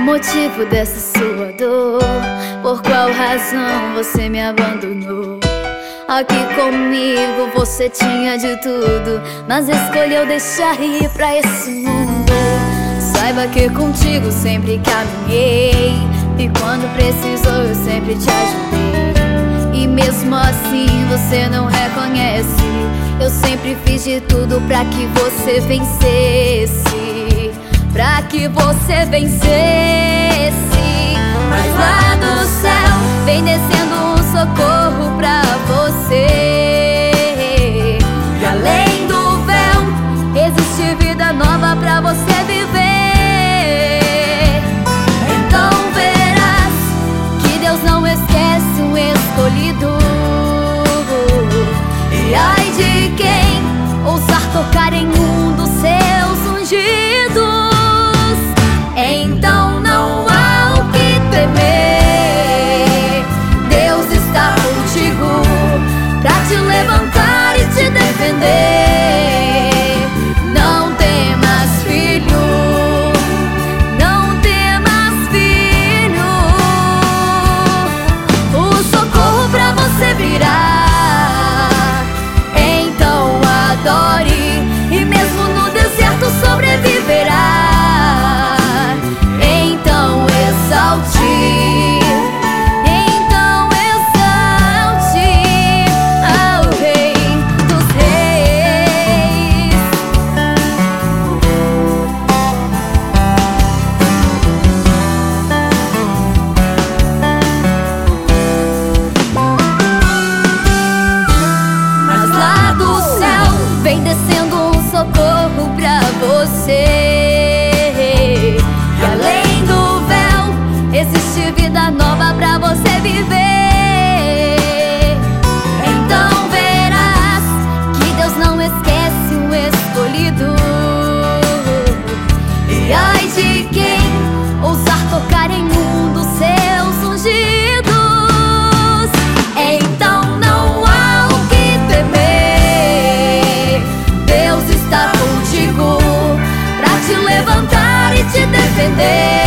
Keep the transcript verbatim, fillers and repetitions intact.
motivo dessa sua dor? Por qual razão você me abandonou? Aqui comigo você tinha de tudo, mas escolheu deixar ir pra esse mundo. Saiba que contigo sempre caminhei, e quando precisou eu sempre te ajudei. E mesmo assim você não reconhece, eu sempre fiz de tudo pra que você vencesse, pra que você vencesse. Mas lá do céu vem descendo um socorro pra você, e além do véu existe vida nova pra você viver. Então verás que Deus não esquece um escolhido, e ai de quem ousar tocar em um dos seus ungidos. Então não há o que temer, Deus está contigo pra te levantar e te defender. Não temas, filho, não temas, filho, o socorro pra você virá. Então adore, e mesmo no deserto sobreviverá. Vem descendo um socorro pra você, e além do véu existe vida nova pra você viver. Então verás que Deus não esquece um escolhido, e ai de quem ousar tocar em um dos seus ungidos. Então não há o que temer, Deus está contigo pra te levantar e te defender.